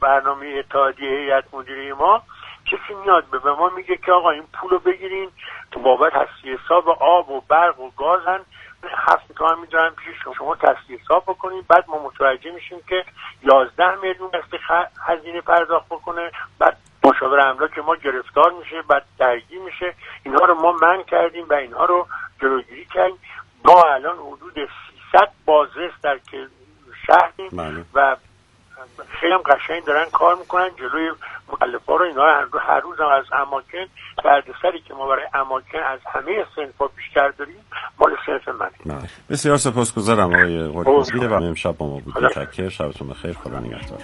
برنامه اتحادیه هیئت مدیره ما کسی میاد به ما میگه که آقا این پولو بگیرین تو بابت تصفیه حساب آب و برق و گازن 7 میلیون میذارن پیش شما تصفیه حساب بکنین. بعد ما متوجه میشیم که 11 میلیون هزینه پرداخت بکنه. بعد مشاور املاک ما گرفتار میشه، بعد درگیر میشه. اینها رو ما منع کردیم و اینها رو جلوگیری کردیم. ما الان حدود 300 بازرس در شهریم و خیلی هم قشنگ دارن کار میکنن جلوی مخالفا رو. اینا هر روز هم از اماکن دردسری که ما برای اماکن از همه صنف‌ها بیشتر داریم مال صنف منه. بسیار سپاسگزارم آقای قربانی و امشب با ما بود. متشکرم. شبتون بخیر. خدا نگهدار.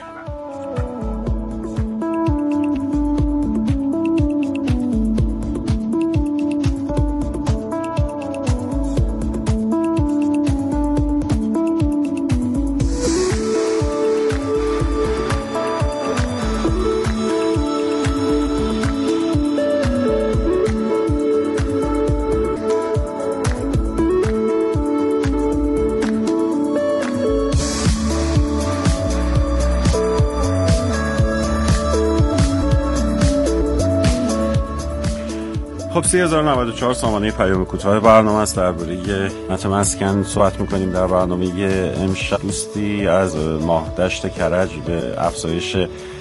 خب 3094 سامانه پیام کوتاه برنامه است. درباره مسکن صحبت می‌کنیم. در برنامه امشب دوستی از ماهدشت کرج به افزایش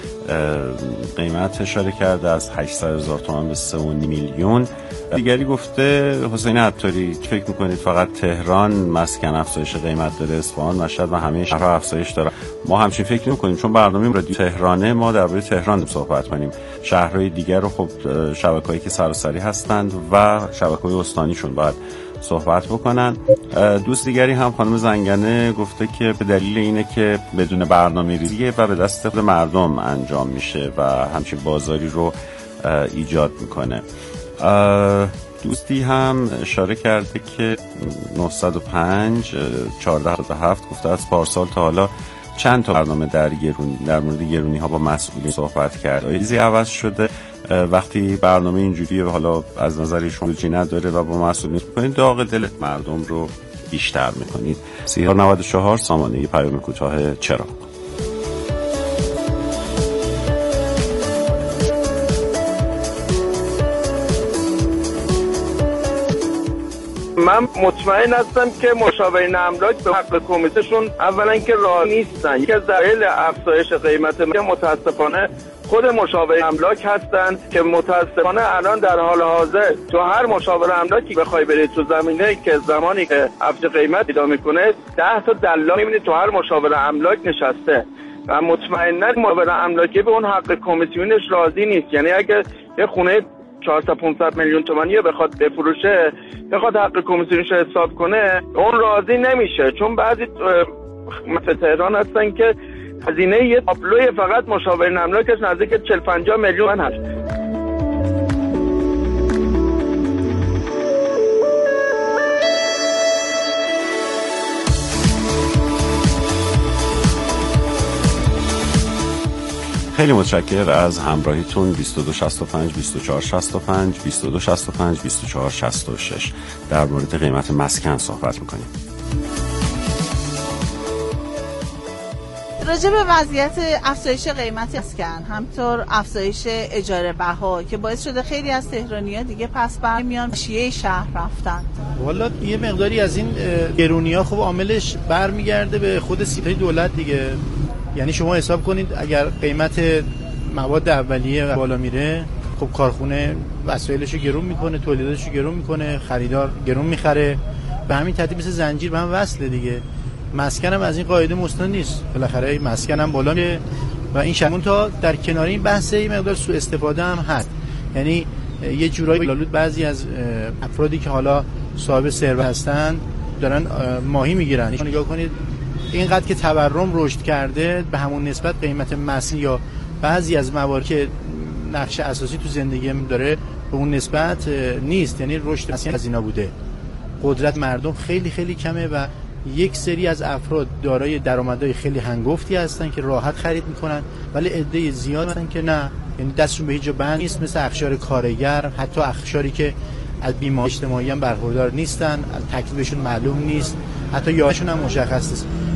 قیمت اشاره کرده از 800,000 تومان به 3.5 میلیون. دیگری گفته حسین عطاری فکر میکنید فقط تهران مسکن افزایش قیمت داره، اصفهان، مشهد و همه شهرها افزایش داره؟ ما همچین فکر نمی‌کنیم، چون برنامه رادیو تهرانه. ما درباره تهران صحبت کنیم. شهرهای دیگر رو خب شبکه‌هایی که سراسری هستند و شبکه‌های استانیشون باید صحبت بکنن. دوست دیگری هم خانم زنگنه گفته که به دلیل اینه که بدون برنامه‌ریزی و به دست مردم انجام میشه و همچین بازاری رو ایجاد میکنه. دوستی هم اشاره کرده که 905 1477 گفته از پارسال تا حالا چند تا برنامه در مورد گرونی ها با مسئولین صحبت کرد. چیزی عوض شده؟ وقتی برنامه اینجوریه و حالا از نظر شما چیزی نداره و با مسئولین می‌کنید، داغ دل مردم رو بیشتر می‌کنید. 3094 سامانه پیام کوتاه چرا. من مطمئن هستم که مشاورین املاک به حق کمیتشون اولا که راضی نیستن. یکی از دلایل افزایش قیمت متاسفانه خود مشاورین املاک هستن که متاسفانه الان در حال حاضر تو هر مشاور املاکی بخوای بری تو زمینه که زمانی که افزایش قیمت پیدا میکنه 10 تا دلال میبینی تو هر مشاور املاک نشسته و مطمئنا مشاور املاکی به اون حق کمیسیونش راضی نیست. یعنی اگه یه خونه 400-500 میلیون تومانی بخواد بفروشه، بخواد حق کمیسیونش حساب کنه، اون راضی نمیشه. چون بعضی مثل تهران هستن که هزینه یه تابلوی فقط مشاورین املاکش نزدیک 40-50 میلیون هست. خیلی متشکرم از همراهیتون. 2265 2465 2265 2466 در مورد قیمت مسکن صحبت میکنیم. راجع به وضعیت افزایش قیمت مسکن، همطور افزایش اجاره بها که باعث شده خیلی از تهرانی‌ها دیگه پس برمیان شیعه شهر رفتن. والا یه مقداری از این گرونی‌ها خب عاملش برمیگرده به خود سیستم دولت دیگه. یعنی شما حساب کنید اگر قیمت مواد اولیه بالا میره، خب کارخونه وسایلشو گرون میکنه، تولیداتشو گرون میکنه، خریدار گرون میخره، به همین ترتیب مثل زنجیر به هم وصله دیگه. مسکن هم از این قاعده مستثنا نیست، بالاخره مسکن هم بالا میره و این شمون تا در کنار این بحث این مقدار سوء استفاده هم هست. یعنی یه جورایی لالود بعضی از افرادی که حالا صاحب ثروت هستن دارن ماهی میگیرن. نگاه کنید اینقدر که تورم رشد کرده، به همون نسبت قیمت مسکن یا بعضی از موارد که نقش اساسی تو زندگی داره به اون نسبت نیست. یعنی رشد مسکن از اینا بوده. قدرت مردم خیلی خیلی کمه و یک سری از افراد دارای درآمدهای خیلی هنگفتی هستن که راحت خرید میکنن، ولی عده زیاد هستن که نه، یعنی دستشون به هیچ جا بند نیست، مثل اقشار کارگر، حتی اقشاری که از بیماری اجتماعی هم برخوردار نیستن، تکلیفشون معلوم نیست، حتی یادشون هم مشخص نیست.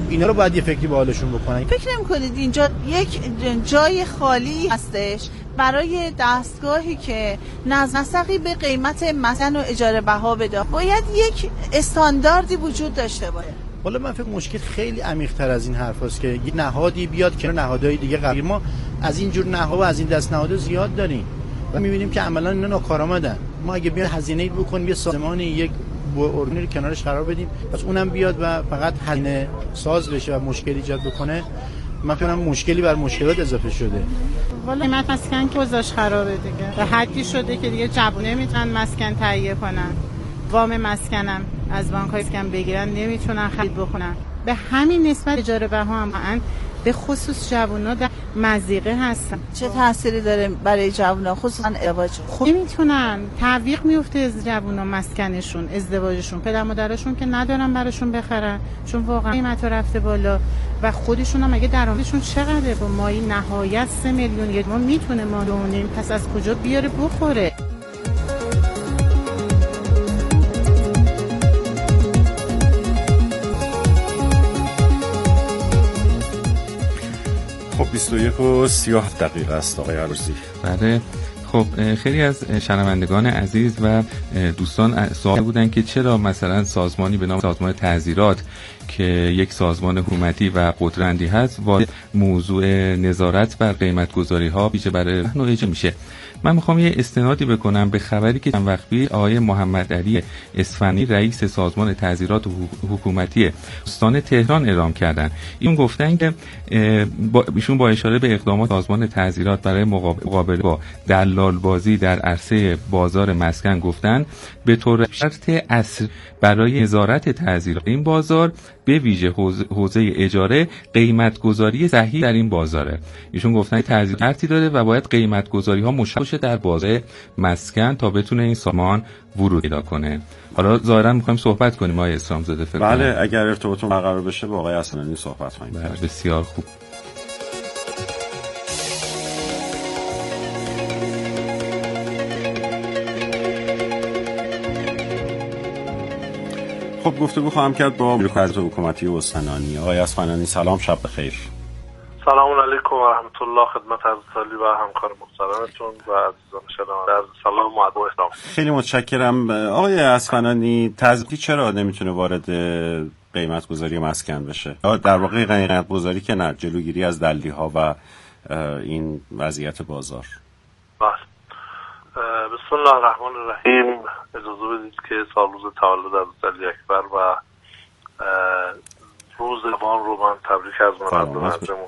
اینا رو باید یه فکری به حالشون بکنن. فکر نمی‌کنید اینجا یک جای خالی هستش برای دستگاهی که نسقی به قیمت مسکن و اجاره بها بده؟ باید یک استانداردی وجود داشته باشه. والا من فکر مشکل خیلی عمیق‌تر از این حرفاست که یه نهادی بیاد که نهادهای دیگه غیر ما از این جور نهاد و از این دست نهاد زیاد داریم و می‌بینیم که عملاً اینا ناکارآمدن. ما اگه بیاد هزینه‌ای بکنیم یه سازمانی یک ارگانی رو کنارش قرار بدیم پس اونم بیاد و فقط هزینه ساز بشه و مشکل ایجاد بکنه، من فکر کنم مشکلی بر مشکلات اضافه شده. والا قیمت مسکن گذاشت خرابه دیگه. به حدی شده که دیگه جوون نمیتونن مسکن تهیه کنن. وام مسکنم از بانک‌های مسکن بگیرن نمیتونن خرید بکنن. به همین نسبت اجاره بها هم به خصوص جوونا در مضیقه هستن. چه تأثیری داره برای جوونا خصوصا ازدواج؟ خب نمیتونن، تعویق میفته از جوونا مسکنشون، ازدواجشون. پدر مادرشون که ندارن براشون بخرن چون واقعا قیمت رفته بالا و خودشون هم اگه درآمدشون چقدره با مایی نهایت 3 میلیون یه ما میتونه ما دونیم، پس از کجا بیاره بخوره؟ خب 21:30 است آقای عروسی. بله. خب خیلی از شنوندگان عزیز و دوستان سوال بودن که چرا مثلا سازمانی به نام سازمان تعزیرات که یک سازمان حکومتی و قدرتی هست وارد موضوع نظارت بر قیمت‌گذاری ها ویژه برای اجاره میشه. من میخوام یه استنادی بکنم به خبری که چند وقت پیش آقای محمد علی اصفهانی رئیس سازمان تعزیرات حکومتی استان تهران اعلام کردن. ایشون گفتن که ایشون با اشاره به اقدامات سازمان تعزیرات برای مقابله با دلال بازی در عرصه بازار مسکن گفتن به طور شرط اصل برای نظارت تعزیرات این بازار به ویژه حوزه اجاره قیمت گذاری صحیح در این بازاره. ایشون گفتن تعزیر شرطی داره و باید قیمت گذاری ها مشخص در بازار مسکن تا بتونه این سازمان ورود پیدا کنه. حالا ظاهرا می‌خوایم صحبت کنیم آقای اسلامزاده فکر کنم. بله اگر ارتباطمون برقرار بشه با آقای اصفهانی صحبت کنیم. بسیار خوب. خب گفتگو خواهم کرد با وزیر حکومتی اصفهانی. آقای اصفهانی سلام، شب بخیر. سلام علیکم و رحمت الله خدمت حضرت عالی و همکار محترمتون و عزیزان شنونده. سلام و ادب و احترام. خیلی متشکرم. آقای اصفهانی تعزیراتی چرا نمیتونه وارد قیمت گذاری مسکن بشه؟ در واقع قیمت گذاری که نه، جلوگیری از دلیها و این وضعیت بازار. بله. بسم الله الرحمن الرحیم. اجازه بدید که سال روز تولد حضرت علی اکبر و روز زبان رو من تبریک از من برجمون.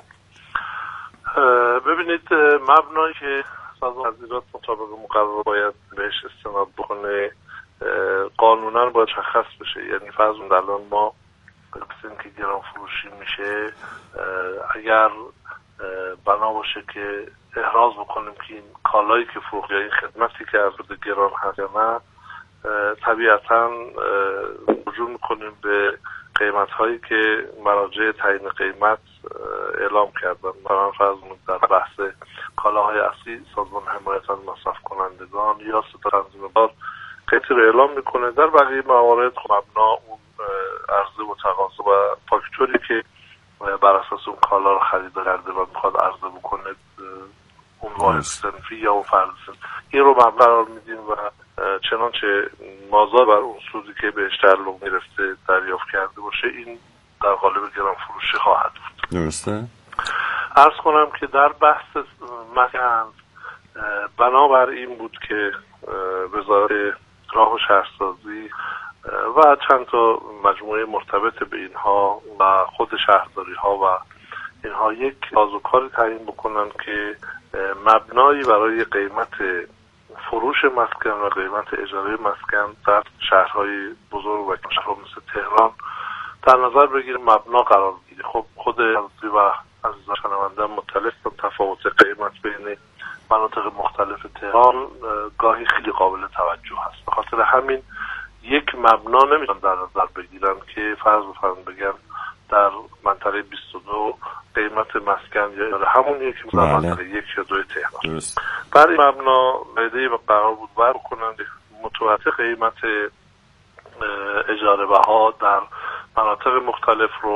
ببینید مبنایی که سازمان تعزیرات مطابق مقرر باید بهش استناد بکنه قانونا باید شخص بشه. یعنی فرض الان ما بسیم که گران فروشی میشه اگر بنا باشه که احراز بکنیم که این کالایی که فروخت یا این خدمتی که از گران هست یا نه، طبیعتا رجوع میکنیم به قیمت هایی که مراجع تعیین قیمت اعلام کردن. مثلا فرض در بحث کالاهای اصلی سازمان حمایت از مصرف کنندگان یا ستاد تنظیم بازار قیمتی رو اعلام میکنه. در بقیه موارد مبنا اون عرضه و تقاضا و فاکتوری که بر اساس اون کالا رو خریدار کرده و میخواد عرضه بکنه اون واحد صنفی یا اون فرد صنفی این رو مبنا قرار میدیم و چنانچه مازاد بر اون سودی که بهش تعلق میرفته دریافت کرده باشه این در قالب گران فروشی خواهد بود. درسته؟ عرض کنم که در بحث مسکن بنابر این بود که وزارت راه و شهرسازی و چند تا مجموعه مرتبط به اینها و خود شهرداری ها و اینها یک سازوکاری تعیین بکنن که مبنایی برای قیمت فروش مسکن و قیمت اجاره مسکن در شهرهای بزرگ و شهرها مثل تهران در نظر بگیریم مبنا قرار بگیره. خب خود عزیزی و عزیزان شنونده مطلع تفاوت قیمت بین مناطق مختلف تهران گاهی خیلی قابل توجه هست. به خاطر همین یک مبنا نمیتونن در نظر بگیرن که فرض بگن در منطقه 22 قیمت مسکن یا همون یک منطقه 1 یا 2 تهران. برای این مبنا قاعده قرار بود بر کنند متوسط قیمت اجاره بها در مناطق مختلف رو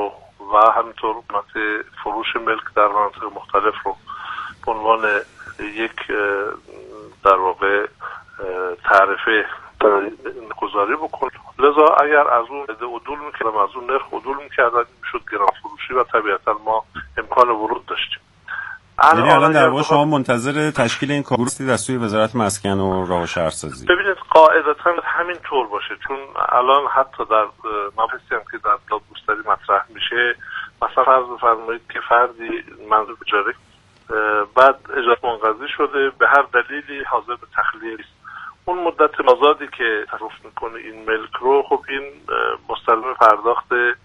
و همینطور قیمت فروش ملک در مناطق مختلف رو به عنوان یک در واقع تعرفه گذاری بکن. لذا اگر از اون عدول میکردم، از اون نرخ عدول میکردن، میشد گران فروشی و طبیعتا ما امکان ورود داشتیم. یعنی الان در واقع شما منتظر تشکیل این کار هستید از سوی وزارت مسکن و راه و شهرسازی؟ ببینید قاعدتا همین طور باشه، چون الان حتی در مباحثی هم که در دادگستری مطرح میشه، مثلا فرض بفرمایید که فردی منظور اجاره بعد اجاره منقضی شده، به هر دلیلی حاضر به تخلیه نیست، اون مدت مازادی که تصرف میکنه این ملک رو، خب این مستلزم پرداخت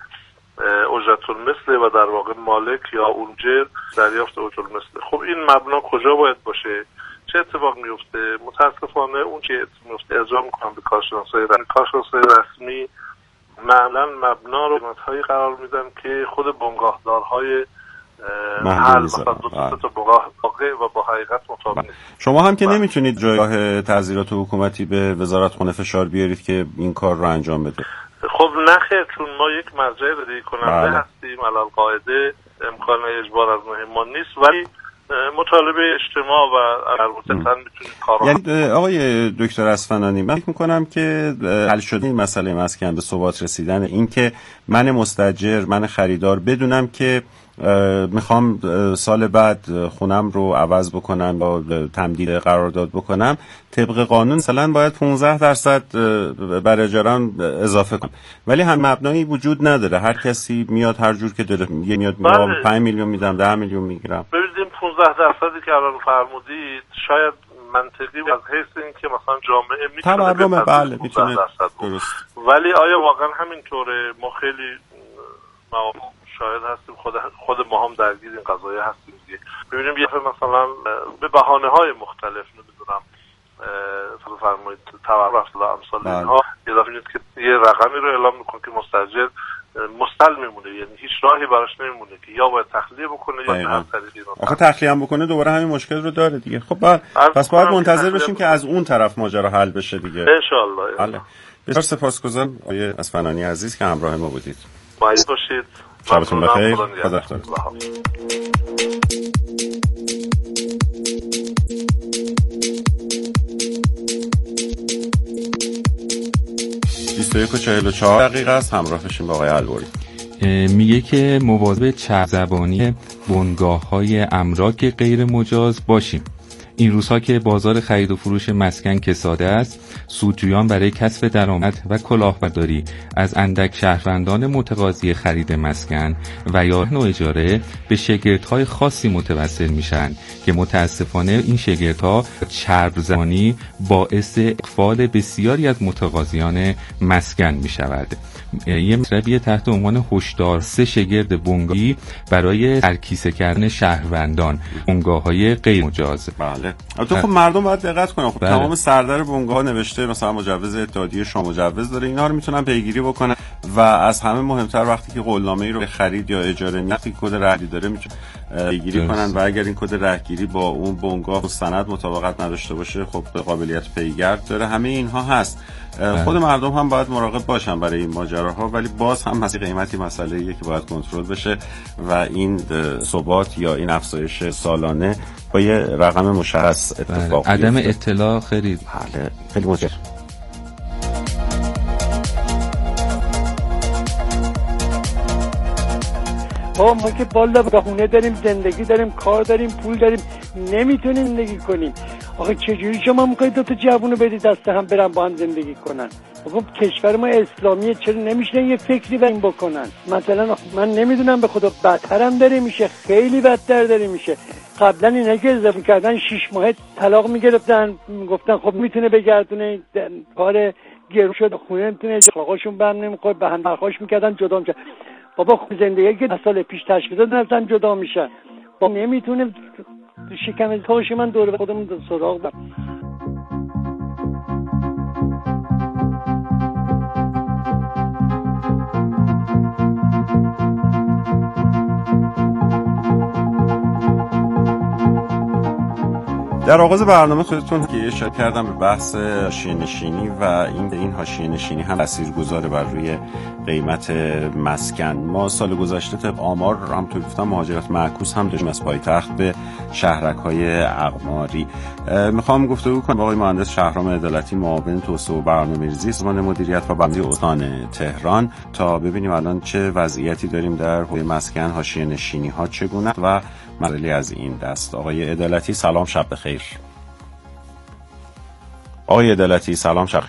اجرت المثل و در واقع مالک یا اونجر دریافت اجرت المثل. خب این مبنا کجا باید باشه؟ چه اتفاق میفته؟ متاسفانه اون که میفته ارجاع میکنم به کارشناسای رسمی، معمولا مبنا رو قیمت‌هایی قرار میدن که خود بنگاهدارهای محل مثلا دو تا بنگاه واقع و با حقیقت مطابق نیست. شما هم که نمیتونید جایگاه تعزیرات حکومتی به وزارت خونه فشار بیارید که این کار رو انجام بده. خب نخیر، چون ما یک مرجع بدهی کننده هستیم، علل قاعده امکان اجبار از نوع ما نیست، ولی مطالبه اجتماع و البته میتونید کارو. یعنی آقای دکتر اصفهانی، من فکر میکنم که حل شده این مسئله مسکن به ثبات رسیدن، این که من مستاجر، من خریدار بدونم که میخوام سال بعد خونم رو عوض بکنم یا تمدید قرارداد بکنم، طبق قانون مثلا باید 15% بر اجاره‌ام اضافه کنم، ولی هم مبنایی وجود نداره، هر کسی میاد هر جور که داره میاد 5 میلیون میدم، 10 میلیون میگیرم. ببینید 15% که الان فرمودید شاید منطقی از حیث این که مثلا جامعه میتونه تورم، بله میتونه درست، ولی آیا واقعا همینطوره؟ ما خیلی شاید هستیم، خود ما هم درگیر این قضايا هستیم دیگه. ببینیم یه مثلا به بهانه‌های مختلف نمیدونم فرمایید تورم اصلا امثال اینها اضافه نیست که یه رقمی رو اعلام میکنه که مستاجر مستل میمونه، یعنی هیچ راهی براش نمیمونه که یا باید تخلیه بکنه یا به هر طریقی. آخه تخلیه هم بکنه دوباره همین مشکل رو داره دیگه. خب پس باید منتظر باشیم که از اون طرف ماجرا حل بشه دیگه ان شاء الله. بسیار سپاسگزارم آقای اصفهانی عزیز که همراه ما بودید. مایل باشید. شبتون بخیر. خدا حافظ. 21:44 دقیقه است. همراه بشیم با آقای الوری. میگه که مواظب چرب زبانی بنگاه‌های املاک غیر مجاز باشیم. این روزها که بازار خرید و فروش مسکن کساده است، سودجویان برای کسب درآمد و کلاهبرداری از اندک شهروندان متقاضی خرید مسکن و یا نوع اجاره به شگردهای خاصی متوسل میشن که متاسفانه این شگردها چرب زبانی باعث اغفال بسیاری از متقاضیان مسکن میشود. یه مطلبی تحت عنوان هشدار 3 شگرد بنگاهی برای ترکیسه کردن شهروندان، بنگاه‌های غیر مجاز. بله. البته خب مردم باید دقت کنن. خب تمام سردر بنگاه نوشته مثلا مجوز اتحادیه شما مجوز داره، اینا رو میتونن پیگیری بکنن و از همه مهمتر وقتی که قولنامه‌ای رو به خرید یا اجاره وقتی کد رهگیری داره میتونن پیگیری کنن و اگر این کد رهگیری با اون بنگاه و سند مطابقت نداشته باشه خب قابلیت پیگرد داره. همه اینها هست. خود مردم هم باید مراقب باشن برای این ماجراها، ولی باز هم قیمتی مسئله‌ایه که باید کنترل بشه و این ثبات یا این افزایش سالانه با یه رقم مشخص اتفاق عدم اطلاع خیلی مهم. ما که بالا خونه داریم، زندگی داریم، کار داریم، پول داریم، نمیتونیم زندگی کنیم. آخه چجوری شما میخواید 2 تا جوونو بدید دست هم برن با هم زندگی کنن؟ خب کشور ما اسلامیه، چرا نمیشه یه فکری به این بکنن؟ مثلا من نمیدونم به خدا بدترم داره میشه، خیلی بدتر داره میشه. قبلا اینا که ازدواج کردن 6 ماه طلاق میگرفتن، گفتن خب میتونه بگردونه، کار گرو شد، خونه میتونه، اخلاقشون بهم نمیخوره، به هم برخوش میکردن، جدا میشن. بابا زندگی که 10 سال پیش تشکیل دادن اصلا جدا میشن. با نمیتونه شکم کاش من دور خودمون سراغ برم. در آغاز برنامه خودتون که اشاره کردم به بحث حاشیه‌نشینی و این حاشیه‌نشینی هم تاثیرگذاره بر روی قیمت مسکن. ما سال گذشته طبق آمار هم تو گفتم مهاجرت معکوس هم داشتیم از پایتخت به شهرک‌های اقماری. میخوام گفتگو کنم با آقای مهندس شهرام عدالتی، معاون توسعه و برنامه‌ریزی سازمان مدیریت و برنامه‌ریزی استان تهران، تا ببینیم الان چه وضعیتی داریم در حوزه مسکن، حاشیه‌نشینی‌ها چگونه و مسائلی از این دست. آقای عدالتی سلام، شب بخیر. آقای عدالتی سلام، شب.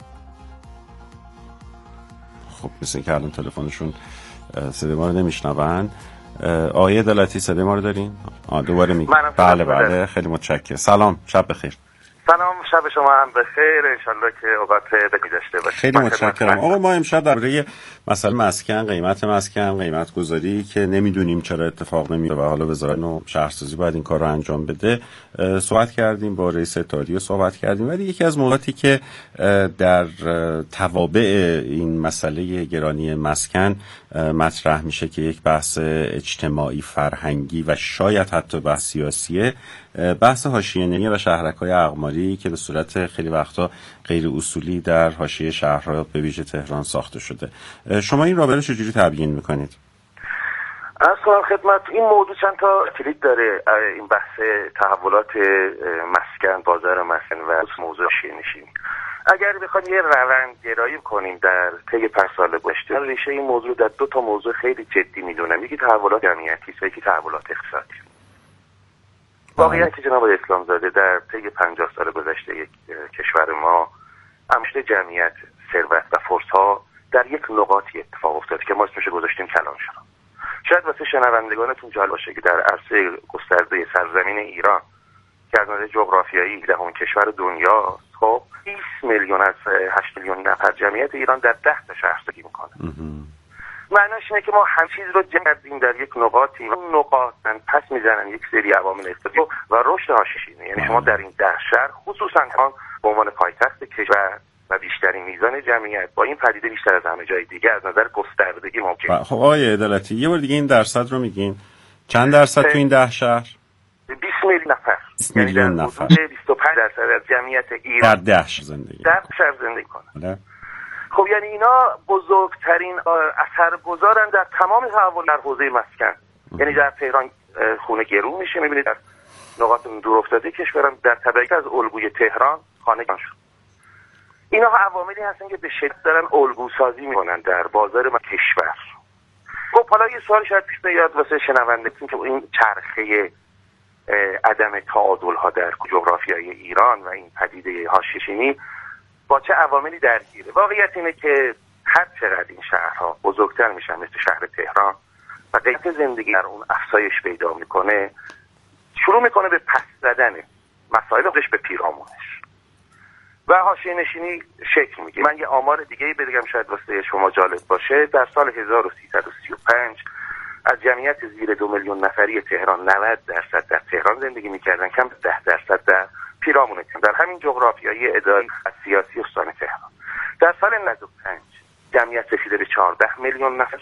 خب مثل که الان تلفنشون صدای ما رو نمیشنون. آقای عدالتی صدای ما رو دارین؟ دوباره میگم. بله خیلی متشکرم. سلام، شب بخیر. سلام، شب شما هم بخیر، انشالله که اوقات بکی داشته باشید. خیلی متشکرم. آقا ما امشب درباره مسئله مسکن، قیمت مسکن، قیمت گذاری که نمیدونیم چرا اتفاق نمیفته و حالا وزارت شهرسازی باید این کار رو انجام بده صحبت کردیم، با رئیس اتحادیه صحبت کردیم. ولی یکی از موضوعاتی که در توابع این مسئله گرانی مسکن مطرح میشه که یک بحث اجتماعی، فرهنگی و شاید حتی بحث سیاسیه، بحث حاشیه‌نشینی و شهرک‌های اقماری که به صورت خیلی وقتا غیر اصولی در حاشیه شهرها به ویژه تهران ساخته شده. شما این رابطه رو چجوری تبیین میکنید؟ عرض کنم خدمت، این موضوع چند تا کلید داره. این بحث تحولات مسکن، بازار مسکن و موضوع حاشیه‌نشینی. اگر بخوایم یه روندگرایی کنیم در طی 5 سال گذشته، ریشه این موضوع در 2 تا موضوع خیلی جدی میدونم. یکی تحولات جمعیتی و یکی تحولات اقتصادی. واقعیت جناب اسلام زاده در طی 50 سال گذشته یک کشور ما انباشته جمعیت، ثروت و فرصت‌ها در یک نقاطی اتفاق افتاد که ما اسمش گذاشتیم کلانشهر. شاید واسه شنوندگانتون جالب باشه که در عرصه گسترده سرزمین ایران که از نظر جغرافیایی 10مین کشور دنیا، خب 20 میلیون از 8 میلیون نفر جمعیت ایران در 10 تا شهر زندگی میکنه. معناش اینه که ما همه چیز رو جمع کردیم در یک نقاطی، اون نقاط پس میزنن یک سری عوامل اقتصادی و رشد حاشیه‌نشینی. یعنی شما در این 10 شهر خصوصا به عنوان پایتخت کشور و بیشترین میزان جمعیت با این پدیده بیشتر از همه جای دیگه از نظر گستردگی ممکنه. خب آقای عدالتی یه بار دیگه این درصد رو میگین، چند درصد تو این 10 شهر؟ 20 میلیون نفر. 20 میلیون نفر. 25% از جمعیت ایران در 10 شهر زندگی. در شهر زندگی کنه. بله. خب یعنی اینا بزرگترین اثرگذارن در تمام تحول در حوزه مسکن. یعنی در تهران خونه گرون میشه، میبینید در نقاط دور افتاده کشورم در تبعیت از الگوی تهران خانه گران شد. اینا عواملی هستن که به شدت دارن الگو سازی میکنن در بازار کشور. خب حالا یه سوال شاید پیش بیاد واسه شنوندگان که این چرخه عدم تعادل ها در جغرافیای ایران و این پدیده حاشیه‌نشینی با چه عواملی درگیره. واقعیت اینه که هر چقدر این شهرها بزرگتر میشن مثل شهر تهران و قیمت زندگی در اون افزایش پیدا میکنه، شروع میکنه به پس زدن مسائل خودش به پیرامونش و حاشیه‌نشینی شکل میگیره. من یه آمار دیگه بگم شاید واسه شما جالب باشه. در سال 1335 از جمعیت زیر 2 میلیون نفری تهران 90% در تهران زندگی میکردن، کم 10% در پیرامون تهران، در همین جغرافیایی اداری و سیاسی استان تهران. در سال 95 جمعیت رسیده به 14 میلیون نفر،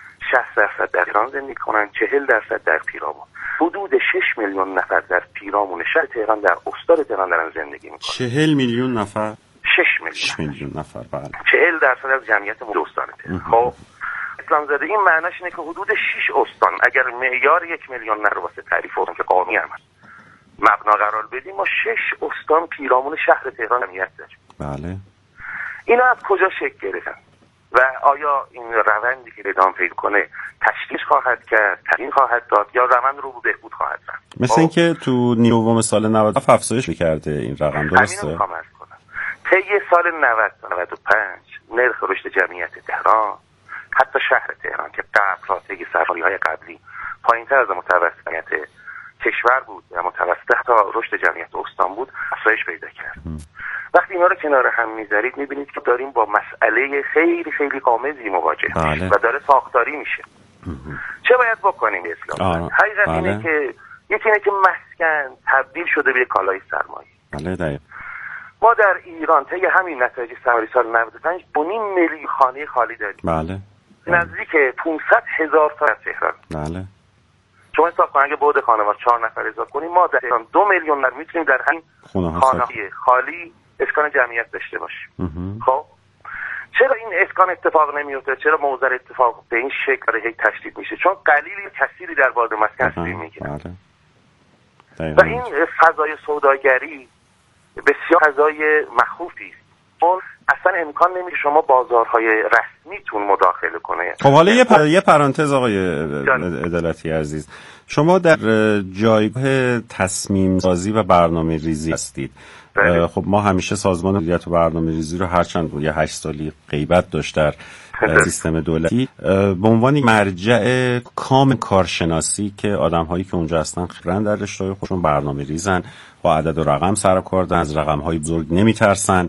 60% در تهران زندگی کنن، 40% در پیرامون. حدود 6 میلیون نفر در پیرامون شهر تهران در استان تهران دارن زندگی میکنن. 40 میلیون نفر؟ 6 میلیون نفر، بله. 40% از جمعیت استان تهران. خب اسلام زاده این معناش اینه که حدود 6 استان اگر معیار 1 میلیون نفر واسه تعریف اون که قانونی هم مبنا قرار بدیم، ما 6 استان پیرامون شهر تهران جمعیت داریم. بله. اینا از کجا شکل گرفتن و آیا این روندی که ادامه پیدا کنه تشدید خواهد کرد، تغییر خواهد داد یا روند رو به بهبود خواهد رفت؟ مثل اینکه تو نیمه سال 97 افزایش کرده این رقم، درسته؟ همین رو میخوام عرض کنم. طی سال 90 تا 95 نرخ رشد جمعیت تهران، حتی شهر تهران که قبل طی سرمایه‌های قبلی پایین‌تر از متوسط جمعیت کشور بود و متوسط تا رشد جمعیت استان بود، افزایش پیدا کرد. وقتی اینا رو کنار هم میذارید میبینید که داریم با مسئله خیلی خیلی غامضی مواجه میشیم و داره ساختاری میشه. چه باید بکنیم اسلام؟ حقیقت اینه که یکی اینه که مسکن تبدیل شده به کالای سرمایه. بله دقیق. ما در ایران طی همین نتایج سرمایه سال 95 2.5 میلیون خانه خالی داریم. بله. نزدیک 500,000 تا در تهران. بله. شما حساب کنید اگه بعد خانوار 4 نفر اضافه کنیم ما در تهران 2 میلیون نفر میتونیم در همین خانه‌های خالی اسکان جمعیت داشته باشیم. خب چرا این اسکان اتفاق نمیفته؟ چرا موزر اتفاق به این شکل هی تشدید میشه؟ چون قلیلی کثیری در وارد مسکن تصمیم میگیره و این فضای سوداگری بسیار فضای مخوفی است. اون اصلا امکان نمیشه شما بازارهای رسمیتون مداخله کنه. خب حالا یه پرانتز آقای عدالتی عزیز، شما در جایگاه تصمیم سازی و برنامه ریزی هستید. خب ما همیشه سازمان مدیریت و برنامه ریزی رو هرچند 8 سالی غیبت داشت در سیستم دولتی به عنوان مرجع کام کارشناسی که آدم‌هایی که اونجا هستن خبرن در رشته‌های خودشون برنامه ریزن، با عدد و رقم سر و کار دارن، از رقم‌های بزرگ نمیترسن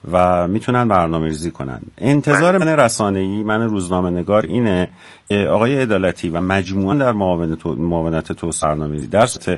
و میتونن برنامه‌ریزی کنن. انتظار من رسانه‌ای، من روزنامه‌نگار اینه آقای عدالتی و مجموعاً در معاونت توسعه برنامه‌ریزی در سطح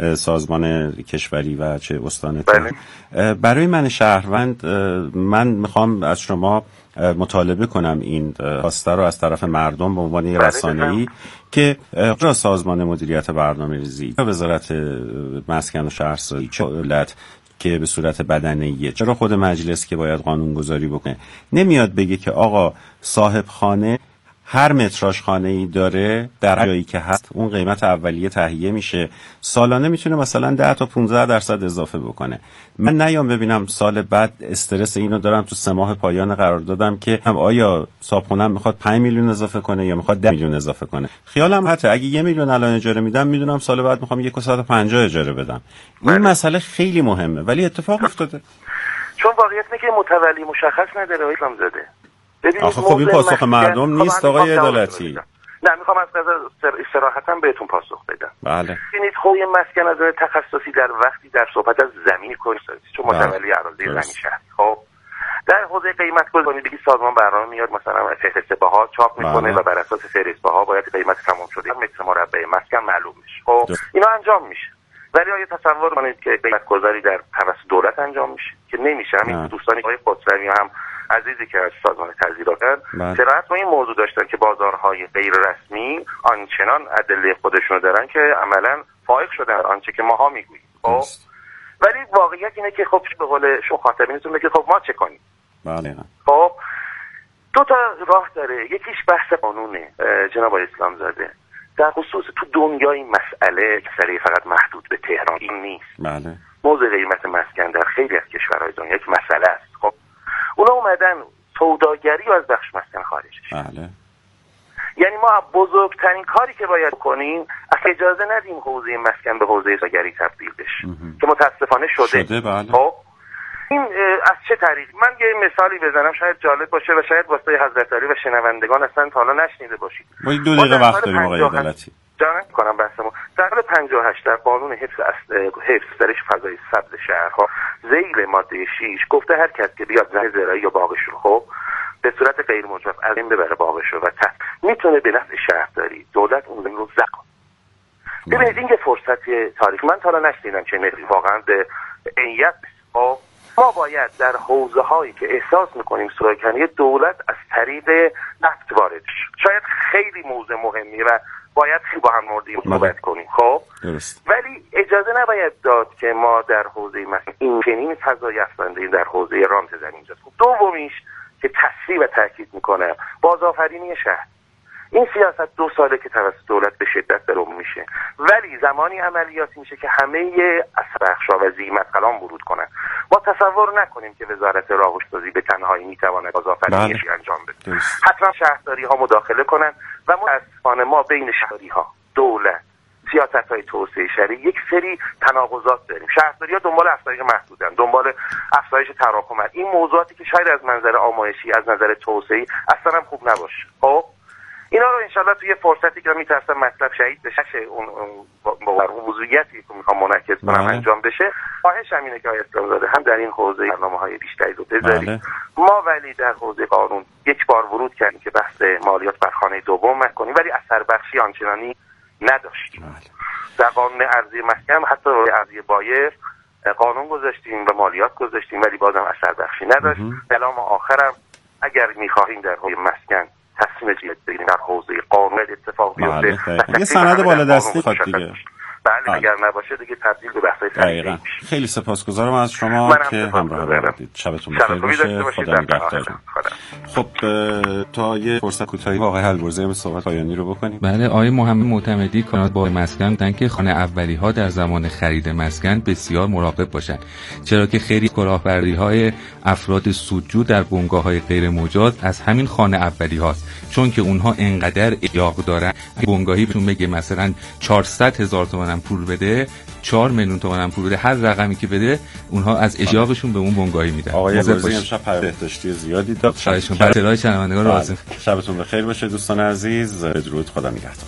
سازمان کشوری و چه استانتون برای من شهروند، من میخوام از شما مطالبه کنم این خواسته رو از طرف مردم به عنوان رسانه‌ای که چرا سازمان مدیریت برنامه‌ریزی، وزارت مسکن و شهرسازی، چه دولت که به صورت بدنه‌ایه، چرا خود مجلس که باید قانونگذاری بکنه نمیاد بگه که آقا صاحب خانه هر متراژ خانه‌ای داره در جایی که هست اون قیمت اولیه تهیه میشه، سالانه میتونه مثلا 10 تا 15% اضافه بکنه. من نیام ببینم سال بعد استرس اینو دارم تو 3 ماه پایان قرار دادم که آیا صاحبخونه‌ام میخواد 5 میلیون اضافه کنه یا میخواد 10 میلیون اضافه کنه. خیالم حتی اگه 1 میلیون الان اجاره میدم میدونم سال بعد میخوام 150 اجاره بدم. این مسئله خیلی مهمه ولی اتفاق افتاده. چون واقعیت اینه که متولی مشخص نداره اسلام زاده. آخه خب این پاسخ مردم نیست آقای عدالتی. نه میخوام از صراحتاً بهتون پاسخ بدم. بله. ببینید خب این مسکن از تخصصی در وقتی در صحبت از زمین کنسازی چون متولی اراضی زمین شهر. خب در حوزه قیمت گذاری بگی سازمان برنامه میاد مثلا فهرست بها چاپ میکنه و بر اساس فهرست بها باید قیمت تمام شده متر مربع مسکن معلوم میشه. خب اینا انجام میشه. ولی آیا تصور کنید که قیمت گذاری در توسط دولت انجام میشه که نمیشه. همین دوستانی آقای خسروی هم عزیزی که از سازمان تذیراتن صراحت با این موضوع داشتن که بازارهای غیر رسمی آنچنان ادله خودشونو دارن که عملا فائق شدن آنچه که ماها میگوییم. خب ولی واقعیت اینه که خب به قول شما خاطبینتون میگه خب ما چه کنیم؟ بله. خب 2 تا راه داره. یکیش بحث قانونه جناب اسلام زاده. در خصوص تو دنیای این مسئله که فقط محدود به تهران این نیست. بله. موضوع قیمت مسکن در خیلی از کشورهای دنیا یک مسئله است. خب اونا اومدن سوداگری رو از بخش مسکن خارجش. بله. یعنی ما بزرگترین کاری که باید کنیم اصلا اجازه ندیم حوزه مسکن به حوزه سوداگری تبدیل بشه که متاسفانه شده. بله. خب این از چه طریق؟ من یه مثالی بزنم شاید جالب باشه و شاید واسه حضرت علی و شنوندگان اصلا تا حالا نشنیده باشید. ما 2 دقیقه وقت داریم آقای عدالتی. جان کنم بحثمو. در سال 58 در قانون حفظ درش فضای سبز شهرها ذیل ماده 6 گفته هر کس که بیاد زمین زراعی یا باغش رو خب به صورت غیر مجاز از این ببره باغش رو و میتونه به نفع شهرداری دولت اون زمین رو زق. ببینید این که فرصت تاریخ من تا حالا نشنیدم چه نفعی واقعا به عینیت. خب ما باید در حوزه هایی که احساس میکنیم سوداگری دولت از طریق نفت وارد شاید خیلی موضوع مهمیه و باید با هم موردی صحبت کنیم. خب ولی اجازه نباید داد که ما در حوزه مثلا این چنین فضای افزونده در حوزه رانت زمین اینجاست. دومیش که تصریح و تاکید میکنه بازآفرینی شهر. این سیاست 2 ساله که توسط دولت به شدت درون میشه ولی زمانی عملیاتی میشه که همه بخش‌ها و ذیمت کلام ورود کنن. ما تصور نکنیم که وزارت راهسازی به تنهایی میتواند بازآفرینی انجام بده. حتما شهرداری ها مداخله کنن و متأسفانه ما بین شهرداری ها دولت سیاست‌های توسعه شهری یک سری تناقضات داریم. شهرداری‌ها دنبال افزایش محدودن، دنبال افزایش تراکم. این موضوعاتی که شاید از منظر آمایشی از نظر توسعه‌ای اصلا هم خوب نباشه. خب اینا رو انشالله توی فرصتی که میترسم مطلب شهید بشه اون با موضوعیتی که میخوام منعکس کنم انجام بشه. خواهشم اینه که آقای اسلام زاده هم در این حوزه برنامه‌های بیشتری رو بذارید. ما ولی در حوزه قانون یک بار ورود کردیم که بحث مالیات بر خانه دوم کنیم ولی اثر بخشی آنچنانی نداشت. در قانون ارضی مسکن حتی ارضی بایر قانون گذاشتیم و مالیات گذاشتیم ولی بازم اثر بخشی نداشت. کلام آخرم اگر می‌خواهیم در حوزه مسکن تصمیم جدید بگیریم در حوزه قانون اتفاق بیفته. یه سند بالادستی خواد دیگه. بله اگر نباشه دیگه تبدیل به بحث‌های دقیقاً. خیلی سپاسگزارم از شما که همراه بودید. شبتون بخیر باشه. خدا نگهدارتون. خب تا یه فرصت کوتاهی واقعا حل‌ورزی به صحبت پایانی رو بکنیم. بله، آقای محمد معتمدی کانال با مسکن گفتن که خانه اولی‌ها در زمان خرید مسکن بسیار مراقب باشند، چرا که خیلی کلاهبردی‌های افراد سودجو در بنگاه‌های غیر مجاز از همین خانه اولی‌هاست، چون که اونها انقدر ایاق دارن. بنگاهی بهشون بگه مثلا 400,000 تومان پول بده، 4 میلیون تومان پول بده، هر رقمی که بده اونها از اشتیاقشون به اون بنگاهی میدن. آقای عزیزی امشب بهداشتی زیادی داد. شبتون بخیر. اطلاع شنوندگان راضی. شبتون بخیر باشه دوستان عزیز. درود، خدا نگهدار.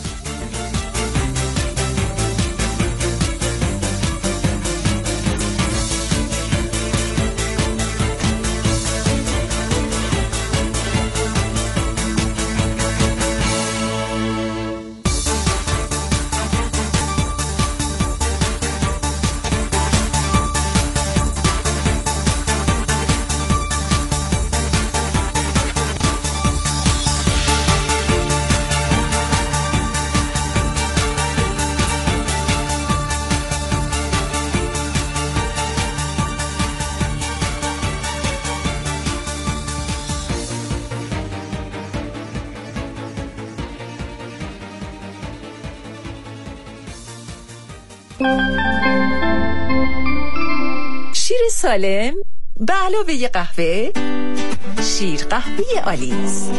شیر سالم به علاوه قهوه، شیر قهوه آلیس،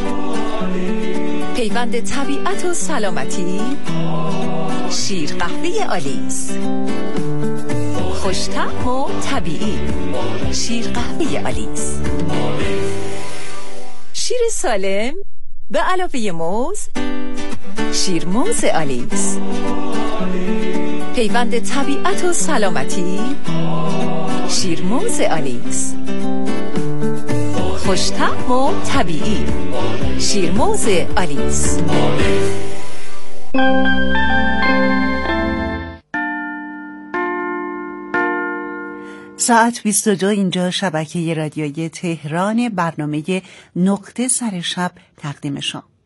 پیوند طبیعت و سلامتی. شیر قهوه آلیس، خوش‌طعم و طبیعی. شیر قهوه آلیس. شیر سالم به علاوه موز، شیر موز آلیس، پیوند طبیعت و سلامتی. شیر موز آلیس، خوش‌طعم و طبیعی. شیر موز آلیس. ساعت 22 اینجا شبکه رادیویی تهران. برنامه نقطه سر شب تقدیم شما.